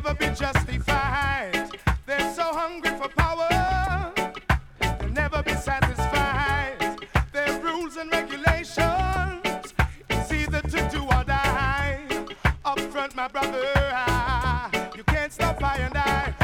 never be justified. They're so hungry for power, they'll never be satisfied. Their rules and regulations, it's either to do or die. Up front, my brother, you can't stop I and I.